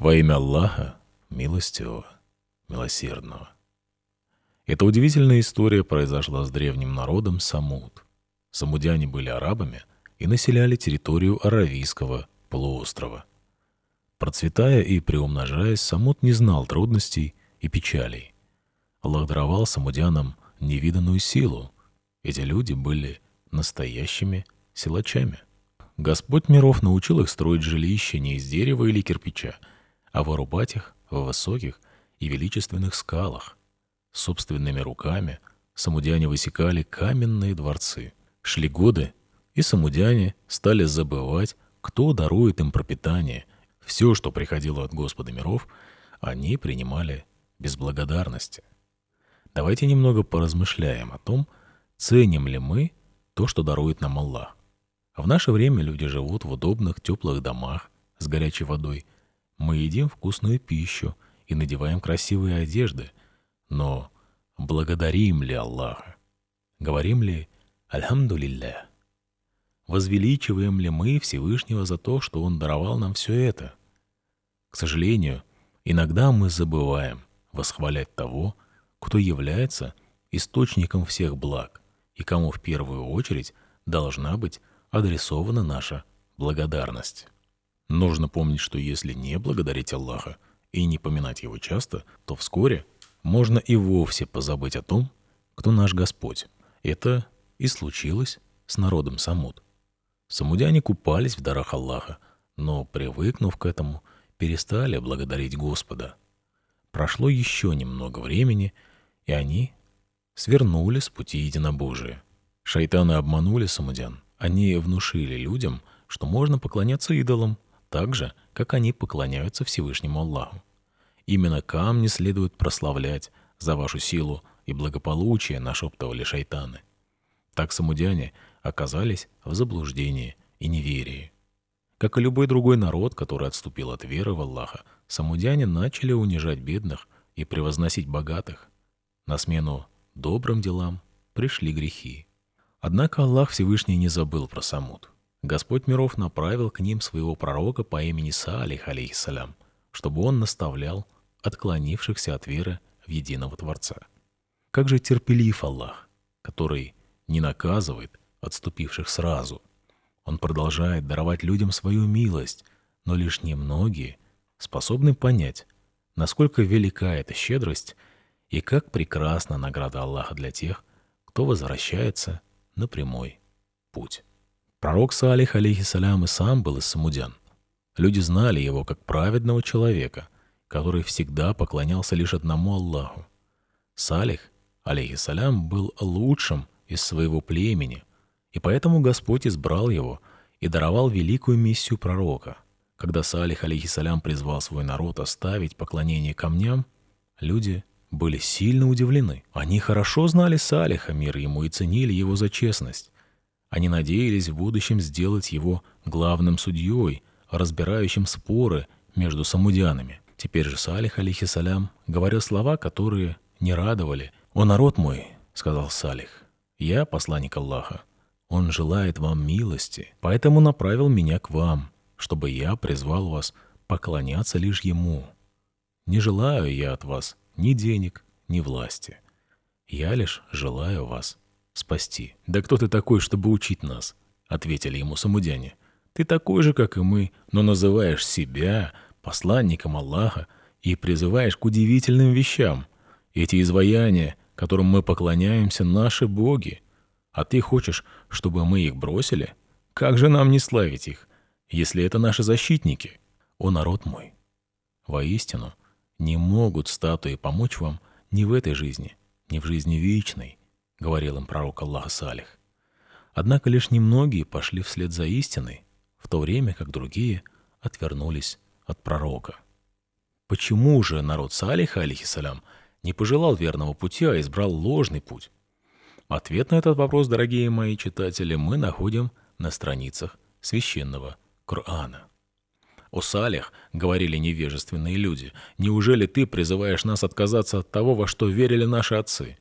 Во имя Аллаха, милостивого, милосердного. Эта удивительная история произошла с древним народом Самуд. Самудяне были арабами и населяли территорию Аравийского полуострова. Процветая и приумножаясь, Самуд не знал трудностей и печалей. Аллах даровал самудянам невиданную силу. Эти люди были настоящими силачами. Господь миров научил их строить жилища не из дерева или кирпича, а вырубать их в высоких и величественных скалах. Собственными руками самудяне высекали каменные дворцы. Шли годы, и самудяне стали забывать, кто дарует им пропитание. Все, что приходило от Господа миров, они принимали без благодарности. Давайте немного поразмышляем о том, ценим ли мы то, что дарует нам Аллах. В наше время люди живут в удобных теплых домах с горячей водой. Мы едим вкусную пищу и надеваем красивые одежды. Но благодарим ли Аллаха? Говорим ли «Альхамдулилля»? Возвеличиваем ли мы Всевышнего за то, что Он даровал нам все это? К сожалению, иногда мы забываем восхвалять того, кто является источником всех благ и кому в первую очередь должна быть адресована наша благодарность. Нужно помнить, что если не благодарить Аллаха и не поминать Его часто, то вскоре можно и вовсе позабыть о том, кто наш Господь. Это и случилось с народом Самуд. Самудяне купались в дарах Аллаха, но, привыкнув к этому, перестали благодарить Господа. Прошло еще немного времени, и они свернули с пути единобожия. Шайтаны обманули самудян. Они внушили людям, что можно поклоняться идолам, так же, как они поклоняются Всевышнему Аллаху. Именно камни следует прославлять за вашу силу и благополучие, нашептывали шайтаны. Так самудяне оказались в заблуждении и неверии. Как и любой другой народ, который отступил от веры в Аллаха, самудяне начали унижать бедных и превозносить богатых. На смену добрым делам пришли грехи. Однако Аллах Всевышний не забыл про Самуд. Господь миров направил к ним своего пророка по имени Салих, алейхиссалям, чтобы он наставлял отклонившихся от веры в единого Творца. Как же терпелив Аллах, который не наказывает отступивших сразу. Он продолжает даровать людям свою милость, но лишь немногие способны понять, насколько велика эта щедрость и как прекрасна награда Аллаха для тех, кто возвращается на прямой путь. Пророк Салих, алейхиссалям, и сам был из самудян. Люди знали его как праведного человека, который всегда поклонялся лишь одному Аллаху. Салих, алейхиссалям, был лучшим из своего племени, и поэтому Господь избрал его и даровал великую миссию пророка. Когда Салих, алейхиссалям, призвал свой народ оставить поклонение камням, люди были сильно удивлены. Они хорошо знали Салиха, мир ему, и ценили его за честность. Они надеялись в будущем сделать его главным судьей, разбирающим споры между самудянами. Теперь же Салих, алейхиссалям, говорил слова, которые не радовали. «О народ мой», — сказал Салих, — «я посланник Аллаха. Он желает вам милости, поэтому направил меня к вам, чтобы я призвал вас поклоняться лишь Ему. Не желаю я от вас ни денег, ни власти. Я лишь желаю вас спасти». «Да кто ты такой, чтобы учить нас?» — ответили ему самудяне. «Ты такой же, как и мы, но называешь себя посланником Аллаха и призываешь к удивительным вещам. Эти изваяния, которым мы поклоняемся, наши боги. А ты хочешь, чтобы мы их бросили? Как же нам не славить их, если это наши защитники? О народ мой! Воистину, не могут статуи помочь вам ни в этой жизни, ни в жизни вечной», — говорил им пророк Аллаха Салих. Однако лишь немногие пошли вслед за истиной, в то время как другие отвернулись от пророка. Почему же народ Салиха, алейхиссалям, не пожелал верного пути, а избрал ложный путь? Ответ на этот вопрос, дорогие мои читатели, мы находим на страницах священного Корана. «О Салих, — говорили невежественные люди, — неужели ты призываешь нас отказаться от того, во что верили наши отцы?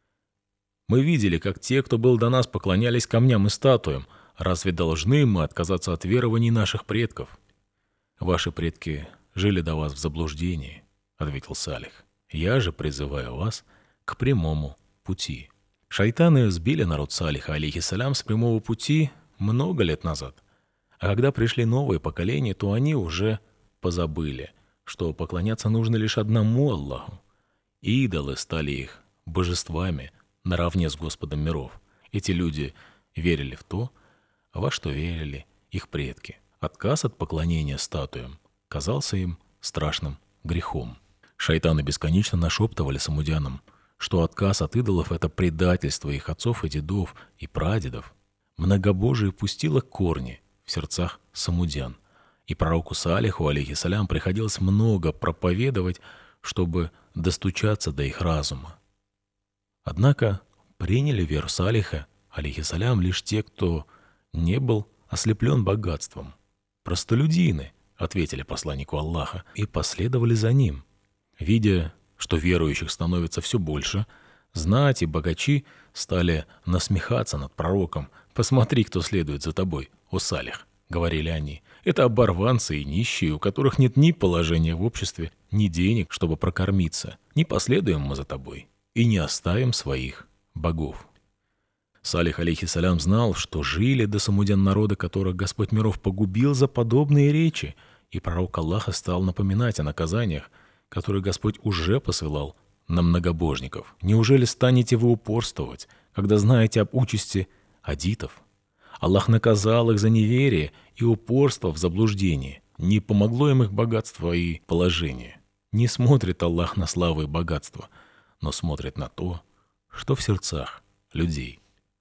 Мы видели, как те, кто был до нас, поклонялись камням и статуям. Разве должны мы отказаться от верований наших предков? Ваши предки жили до вас в заблуждении, — ответил Салих. Я же призываю вас к прямому пути. Шайтаны сбили народ Салиха, алейхиссалям, с прямого пути много лет назад. А когда пришли новые поколения, то они уже позабыли, что поклоняться нужно лишь одному Аллаху. Идолы стали их божествами наравне с Господом миров. Эти люди верили в то, во что верили их предки. Отказ от поклонения статуям казался им страшным грехом. Шайтаны бесконечно нашептывали самудянам, что отказ от идолов — это предательство их отцов и дедов и прадедов. Многобожие пустило корни в сердцах самудян, и пророку Салиху, алейхиссалям, приходилось много проповедовать, чтобы достучаться до их разума. Однако приняли веру Салиха, алейхиссалям, лишь те, кто не был ослеплен богатством. «Простолюдины», — ответили посланнику Аллаха, и последовали за ним. Видя, что верующих становится все больше, знать и богачи стали насмехаться над пророком. «Посмотри, кто следует за тобой, о Салих», — говорили они. «Это оборванцы и нищие, у которых нет ни положения в обществе, ни денег, чтобы прокормиться. Не последуем мы за тобой и не оставим своих богов». Салих, алейхиссалям, знал, что жили до самудян народа, которых Господь миров погубил за подобные речи, и пророк Аллаха стал напоминать о наказаниях, которые Господь уже посылал на многобожников. «Неужели станете вы упорствовать, когда знаете об участи адитов? Аллах наказал их за неверие и упорство в заблуждении. Не помогло им их богатство и положение. Не смотрит Аллах на славу и богатство, но смотрит на то, что в сердцах людей».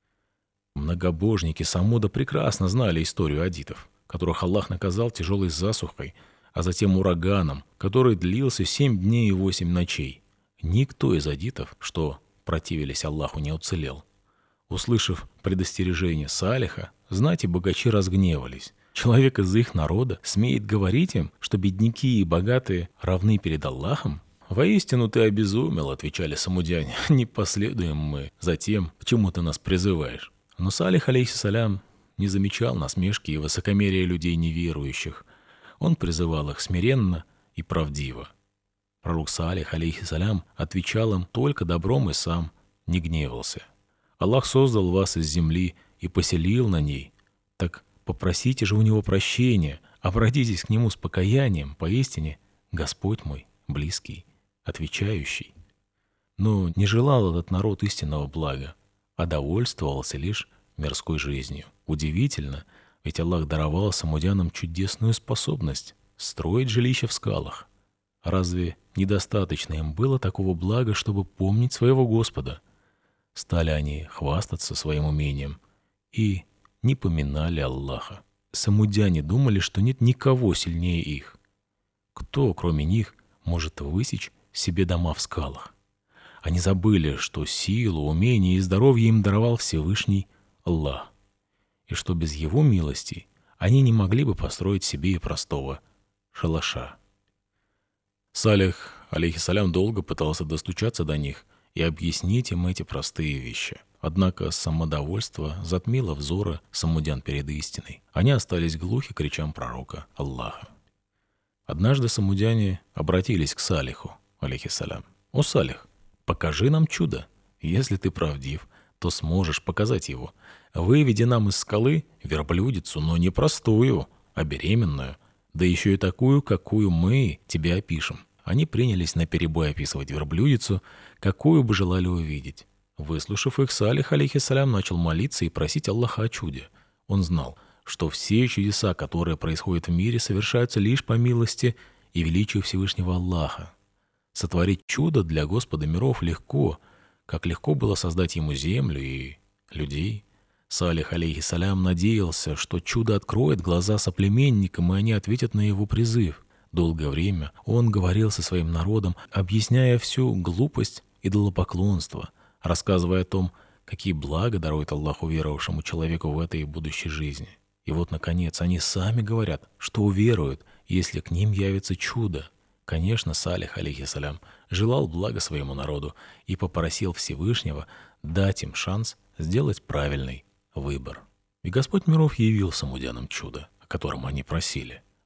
Многобожники Самуда прекрасно знали историю адитов, которых Аллах наказал тяжелой засухой, а затем ураганом, который длился 7 дней и 8 ночей. Никто из адитов, что противились Аллаху, не уцелел. Услышав предостережение Салиха, знать и богачи разгневались. Человек из их народа смеет говорить им, что бедняки и богатые равны перед Аллахом? «Воистину ты обезумел», — отвечали самудяне. «Не последуем мы за тем, к чему ты нас призываешь». Но Салих, алейхиссалям, не замечал насмешки и высокомерия людей неверующих. Он призывал их смиренно и правдиво. Пророк Салих, алейхиссалям, отвечал им только добром и сам не гневался. «Аллах создал вас из земли и поселил на ней. Так попросите же у него прощения, обратитесь к нему с покаянием, поистине Господь мой, близкий, отвечающий». Но не желал этот народ истинного блага, а довольствовался лишь мирской жизнью. Удивительно, ведь Аллах даровал самудянам чудесную способность строить жилища в скалах. Разве недостаточно им было такого блага, чтобы помнить своего Господа? Стали они хвастаться своим умением и не поминали Аллаха. Самудяне думали, что нет никого сильнее их. Кто, кроме них, может высечь себе дома в скалах? Они забыли, что силу, умение и здоровье им даровал Всевышний Аллах, и что без Его милости они не могли бы построить себе и простого шалаша. Салих, алейхиссалям, долго пытался достучаться до них и объяснить им эти простые вещи. Однако самодовольство затмило взоры самудян перед истиной. Они остались глухи к речам пророка Аллаха. Однажды самудяне обратились к Салиху, алейхиссалям. «О Салих, покажи нам чудо. Если ты правдив, то сможешь показать его. Выведи нам из скалы верблюдицу, но не простую, а беременную, да еще и такую, какую мы тебе опишем». Они принялись наперебой описывать верблюдицу, какую бы желали увидеть. Выслушав их, Салих, алейхиссалям, начал молиться и просить Аллаха о чуде. Он знал, что все чудеса, которые происходят в мире, совершаются лишь по милости и величию Всевышнего Аллаха. Сотворить чудо для Господа миров легко, как легко было создать ему землю и людей. Салих, алейхиссалям, надеялся, что чудо откроет глаза соплеменникам, и они ответят на его призыв. Долгое время он говорил со своим народом, объясняя всю глупость идолопоклонства, рассказывая о том, какие блага дарует Аллах уверовавшему человеку в этой и будущей жизни. И вот, наконец, они сами говорят, что уверуют, если к ним явится чудо. Конечно, Салих, алейхиссалям, желал блага своему народу и попросил Всевышнего дать им шанс сделать правильный выбор. И Господь миров явил самудянам чудо, о котором они просили.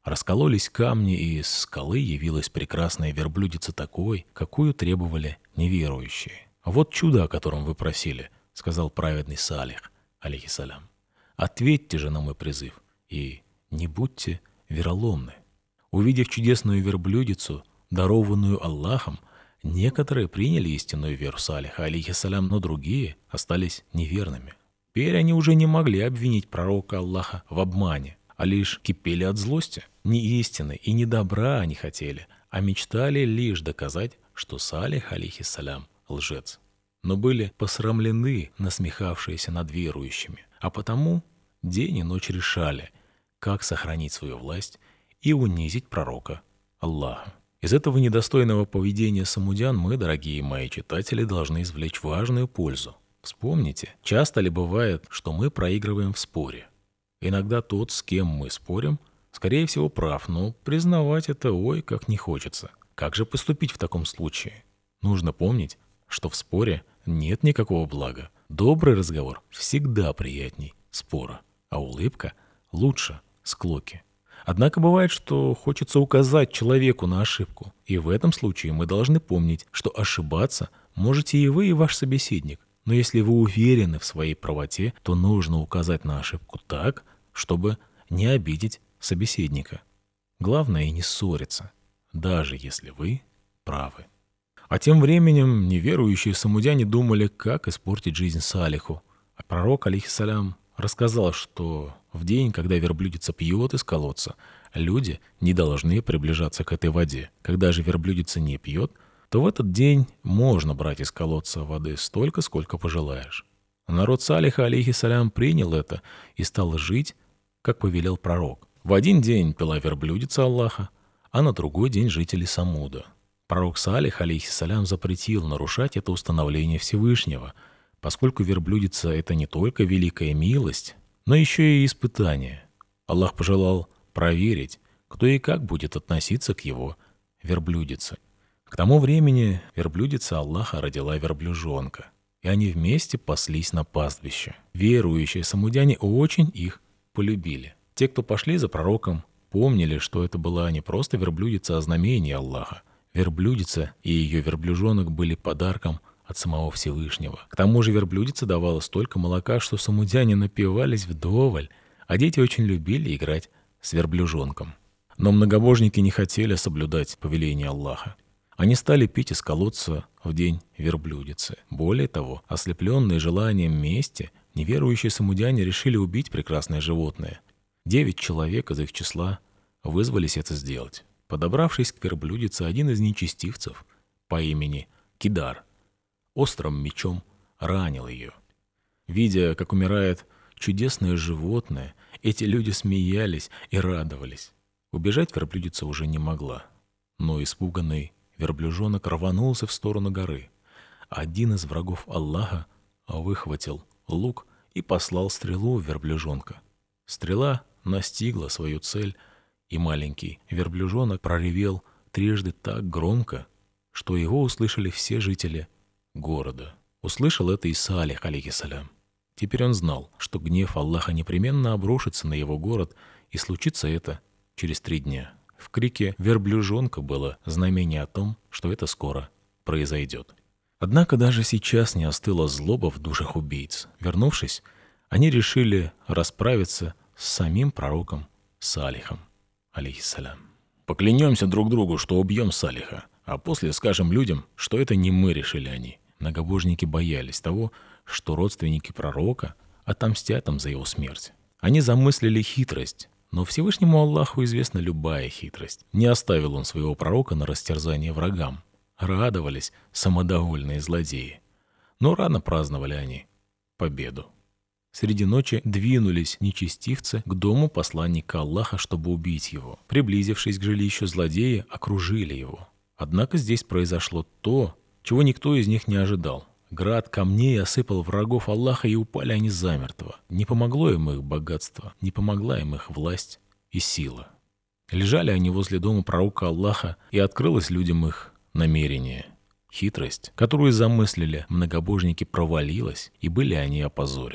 Раскололись камни, и из скалы явилась прекрасная верблюдица такой, какую требовали неверующие. «Вот чудо, о котором вы просили», — сказал праведный Салих, алейхиссалям. «Ответьте же на мой призыв и не будьте вероломны». Увидев чудесную верблюдицу, дарованную Аллахом, некоторые приняли истинную веру Салиха, алейхиссалям, но другие остались неверными. Теперь они уже не могли обвинить пророка Аллаха в обмане, а лишь кипели от злости. Ни истины и ни добра они хотели, а мечтали лишь доказать, что Салих, алейхиссалям, лжец. Но были посрамлены насмехавшиеся над верующими, а потому день и ночь решали, как сохранить свою власть и унизить пророка Аллаха. Из этого недостойного поведения самудян мы, дорогие мои читатели, должны извлечь важную пользу. Вспомните, часто ли бывает, что мы проигрываем в споре? Иногда тот, с кем мы спорим, скорее всего прав, но признавать это ой как не хочется. Как же поступить в таком случае? Нужно помнить, что в споре нет никакого блага. Добрый разговор всегда приятней спора, а улыбка лучше склоки. Однако бывает, что хочется указать человеку на ошибку, и в этом случае мы должны помнить, что ошибаться можете и вы, и ваш собеседник. Но если вы уверены в своей правоте, то нужно указать на ошибку так, чтобы не обидеть собеседника. Главное и не ссориться, даже если вы правы. А тем временем неверующие самудяне думали, как испортить жизнь Салиху. А пророк, алейхиссалям, рассказал, что в день, когда верблюдица пьет из колодца, люди не должны приближаться к этой воде. Когда же верблюдица не пьет, то в этот день можно брать из колодца воды столько, сколько пожелаешь. Народ Салиха, алейхиссалям, принял это и стал жить, как повелел пророк. В один день пила верблюдица Аллаха, а на другой день жители Самуда. Пророк Салих, алейхиссалям, запретил нарушать это установление Всевышнего, поскольку верблюдица — это не только великая милость, но еще и испытание. Аллах пожелал проверить, кто и как будет относиться к его верблюдице. К тому времени верблюдица Аллаха родила верблюжонка, и они вместе паслись на пастбище. Верующие самудяне очень их полюбили. Те, кто пошли за пророком, помнили, что это была не просто верблюдица, а знамение Аллаха. Верблюдица и ее верблюжонок были подарком от самого Всевышнего. К тому же верблюдица давала столько молока, что самудяне напивались вдоволь, а дети очень любили играть с верблюжонком. Но многобожники не хотели соблюдать повеление Аллаха. Они стали пить из колодца в день верблюдицы. Более того, ослепленные желанием мести, неверующие самудяне решили убить прекрасное животное. 9 человек из их числа вызвались это сделать. Подобравшись к верблюдице, один из нечестивцев по имени Кидар острым мечом ранил ее. Видя, как умирает чудесное животное, эти люди смеялись и радовались. Убежать верблюдица уже не могла, но испуганный верблюжонок рванулся в сторону горы. Один из врагов Аллаха выхватил лук и послал стрелу в верблюжонка. Стрела настигла свою цель, и маленький верблюжонок проревел трижды так громко, что его услышали все жители города. Услышал это и Салих, алейхиссалям. Теперь он знал, что гнев Аллаха непременно обрушится на его город, и случится это через 3 дня. В крике верблюжонка было знамение о том, что это скоро произойдет. Однако даже сейчас не остыла злоба в душах убийц. Вернувшись, они решили расправиться с самим пророком Салихом, алейхиссалям. «Поклянемся друг другу, что убьем Салиха, а после скажем людям, что это не мы решили они». Многобожники боялись того, что родственники пророка отомстят им за его смерть. Они замыслили хитрость, но Всевышнему Аллаху известна любая хитрость. Не оставил он своего пророка на растерзание врагам. Радовались самодовольные злодеи. Но рано праздновали они победу. Среди ночи двинулись нечестивцы к дому посланника Аллаха, чтобы убить его. Приблизившись к жилищу, злодеи окружили его. Однако здесь произошло то, чего никто из них не ожидал. Град камней осыпал врагов Аллаха, и упали они замертво. Не помогло им их богатство, не помогла им их власть и сила. Лежали они возле дома пророка Аллаха, и открылось людям их намерение. Хитрость, которую замыслили многобожники, провалилась, и были они опозорены.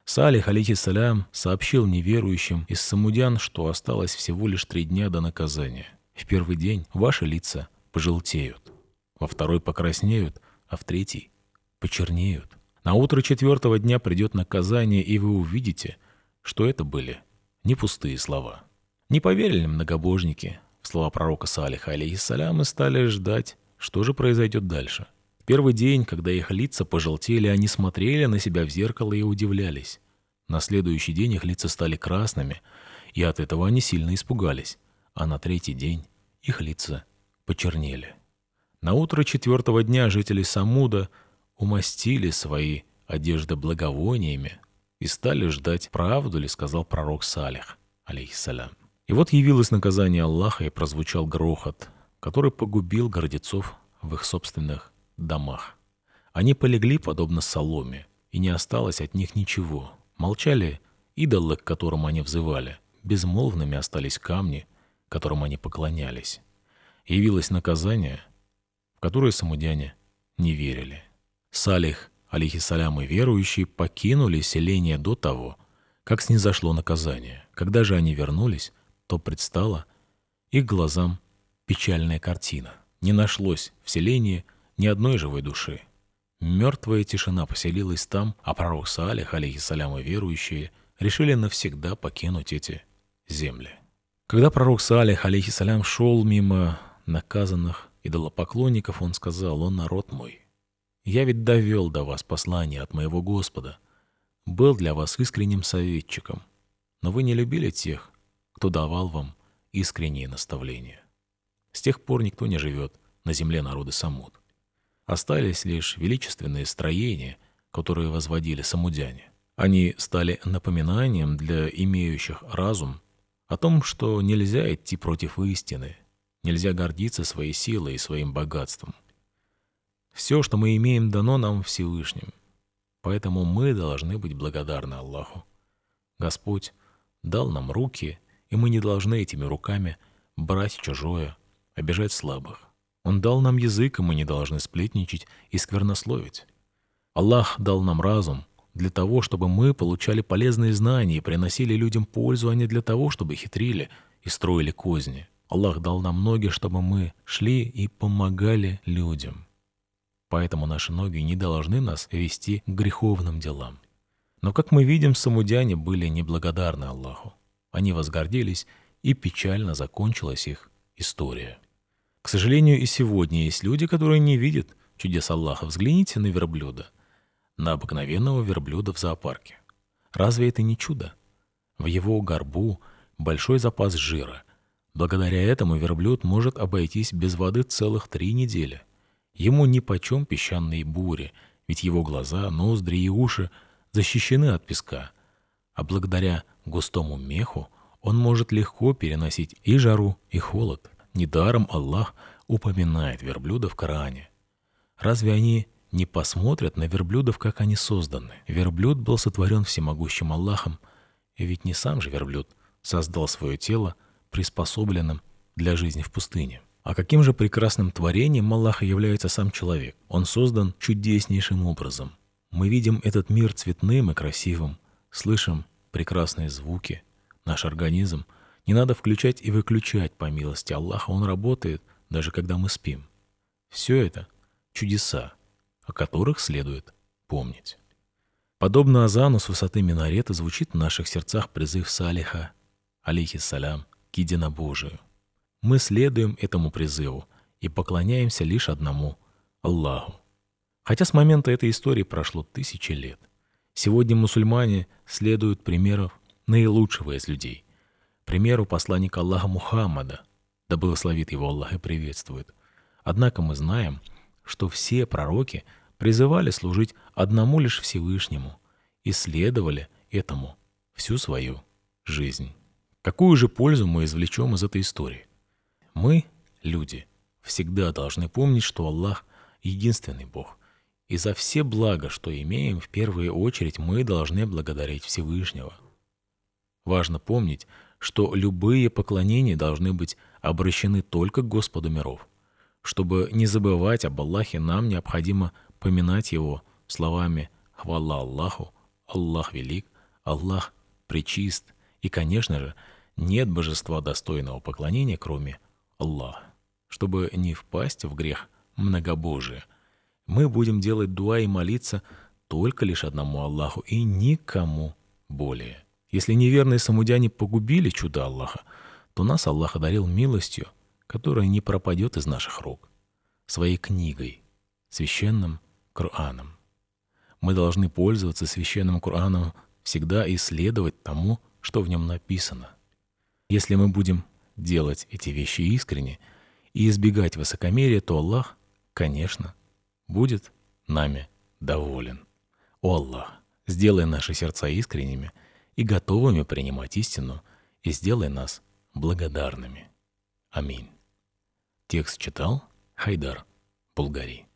Салих, алейхиссалям, сообщил неверующим из самудян, что осталось всего лишь 3 дня до наказания. В первый день ваши лица пожелтеют, во второй покраснеют, а в третий почернеют. На утро 4-го дня придет наказание, и вы увидите, что это были не пустые слова. Не поверили многобожники в слова пророка Салиха, алейхиссалям, и стали ждать, что же произойдет дальше. В первый день, когда их лица пожелтели, они смотрели на себя в зеркало и удивлялись. На следующий день их лица стали красными, и от этого они сильно испугались. А на 3-й день их лица почернели. На утро 4-го дня жители Самуда умастили свои одежды благовониями и стали ждать, правду ли сказал пророк Салих, алейхиссалям. И вот явилось наказание Аллаха, и прозвучал грохот, который погубил гордецов в их собственных домах. Они полегли подобно соломе, и не осталось от них ничего. Молчали идолы, к которым они взывали, безмолвными остались камни, которым они поклонялись. Явилось наказание, в которое самудяне не верили. Салих, алейхиссалям, и верующие покинули селение до того, как снизошло наказание. Когда же они вернулись, то предстала их глазам печальная картина. Не нашлось в селении ни одной живой души. Мертвая тишина поселилась там, а пророк Салих, алейхиссалям, и верующие решили навсегда покинуть эти земли. Когда пророк Салих, алейхиссалям, шел мимо наказанных идолопоклонников, он сказал: «О народ мой, я ведь довел до вас послание от моего Господа, был для вас искренним советчиком, но вы не любили тех, кто давал вам искренние наставления. С тех пор никто не живет на земле народа Самуд. Остались лишь величественные строения, которые возводили самудяне. Они стали напоминанием для имеющих разум о том, что нельзя идти против истины, нельзя гордиться своей силой и своим богатством. Все, что мы имеем, дано нам Всевышним, поэтому мы должны быть благодарны Аллаху. Господь дал нам руки, и мы не должны этими руками брать чужое, обижать слабых. Он дал нам язык, и мы не должны сплетничать и сквернословить. Аллах дал нам разум для того, чтобы мы получали полезные знания и приносили людям пользу, а не для того, чтобы хитрили и строили козни. Аллах дал нам ноги, чтобы мы шли и помогали людям. Поэтому наши ноги не должны нас вести к греховным делам. Но, как мы видим, самудяне были неблагодарны Аллаху. Они возгордились, и печально закончилась их история. К сожалению, и сегодня есть люди, которые не видят чудес Аллаха. Взгляните на верблюда, на обыкновенного верблюда в зоопарке. Разве это не чудо? В его горбу большой запас жира. Благодаря этому верблюд может обойтись без воды целых 3 недели. Ему нипочем песчаные бури, ведь его глаза, ноздри и уши защищены от песка. А благодаря густому меху он может легко переносить и жару, и холод. Недаром Аллах упоминает верблюда в Коране. Разве они не посмотрят на верблюдов, как они созданы? Верблюд был сотворен всемогущим Аллахом, и ведь не сам же верблюд создал свое тело, приспособленным для жизни в пустыне. А каким же прекрасным творением Аллаха является сам человек? Он создан чудеснейшим образом. Мы видим этот мир цветным и красивым, слышим прекрасные звуки. Наш организм не надо включать и выключать по милости Аллаха. Он работает, даже когда мы спим. Все это чудеса, о которых следует помнить. Подобно азану с высоты минарета звучит в наших сердцах призыв Салиха, алейхиссалям, к единобожию. Мы следуем этому призыву и поклоняемся лишь одному — Аллаху. Хотя с момента этой истории прошло 1000 лет. Сегодня мусульмане следуют примеру наилучшего из людей, примеру посланника Аллаха Мухаммада, да благословит его Аллах и приветствует. Однако мы знаем, что все пророки призывали служить одному лишь Всевышнему и следовали этому всю свою жизнь. Какую же пользу мы извлечем из этой истории? Мы, люди, всегда должны помнить, что Аллах — единственный Бог, и за все блага, что имеем, в первую очередь мы должны благодарить Всевышнего. Важно помнить, что любые поклонения должны быть обращены только к Господу миров. Чтобы не забывать об Аллахе, нам необходимо поминать Его словами «Хвала Аллаху», «Аллах велик», Аллах пречист, и, конечно же, нет божества достойного поклонения, кроме Аллаха. Чтобы не впасть в грех многобожия, мы будем делать дуа и молиться только лишь одному Аллаху и никому более. Если неверные самудяне погубили чудо Аллаха, то нас Аллах одарил милостью, которая не пропадет из наших рук, своей книгой, священным Кораном. Мы должны пользоваться священным Кораном всегда и следовать тому, что в нем написано. Если мы будем делать эти вещи искренне и избегать высокомерия, то Аллах, конечно, будет нами доволен. О Аллах, сделай наши сердца искренними и готовыми принимать истину, и сделай нас благодарными. Аминь. Текст читал Хайдар Булгари.